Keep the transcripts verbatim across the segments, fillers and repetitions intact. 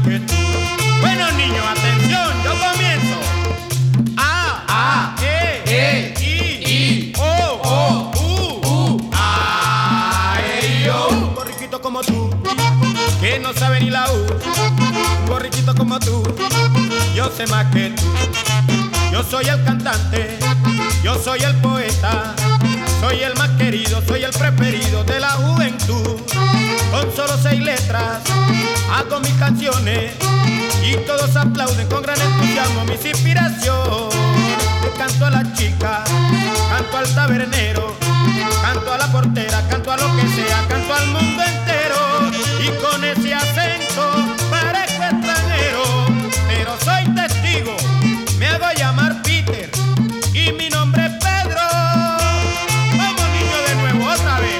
que tú. Bueno, niños, atención, yo comienzo. A, A, E, E, I, I, O, O, U, U, A, E, I, O. Un borriquito como tú, que no sabe ni la U. Un borriquito como tú, yo sé más que tú. Yo soy el cantante, yo soy el poeta, soy el más querido, soy el preferido de la juventud. Con solo seis letras hago mis canciones y todos aplauden con gran entusiasmo mis inspiraciones. Le canto a la chica, canto al tabernero, canto a la portera, canto a lo que sea, canto al mundo entero. Y con ese acento parezco extranjero, pero soy testigo, me hago llamar Peter y mi nombre es Pedro. Vamos, niño, de nuevo, otra vez.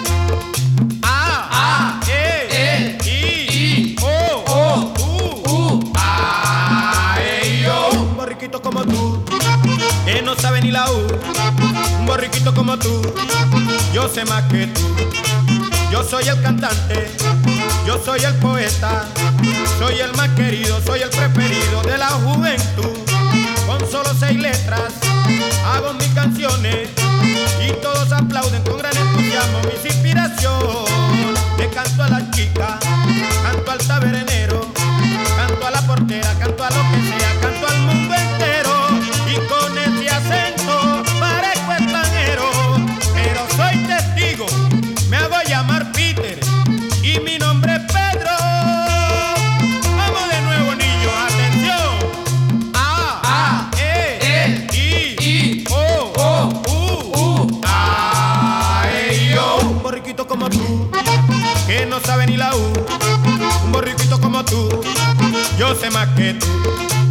A, A, E, E, I, I, O, O, U, U, A, E, I, O. Un borriquito como tú, que no sabe ni la U. Un borriquito como tú, yo sé más que tú. Yo soy el cantante, yo soy el poeta, soy el más querido, soy el preferido de la juventud. Con solo seis letras hago mis canciones y todos aplauden con gran entusiasmo mis inspiraciones. Le canto a la chica, canto al tabernero, canto a la portera, canto a lo que sea, canto al mundo entero. Y con ese acento parezco extranjero, pero soy testigo, me hago llamar Peter y mi nombre es Pedro. Vamos de nuevo, niños, atención. A, A, E, E, I, I, O, O, U, U, A, E, I, O. Un borriquito como tú, que no sabe ni la U. Un borriquito como tú, yo sé más que tú.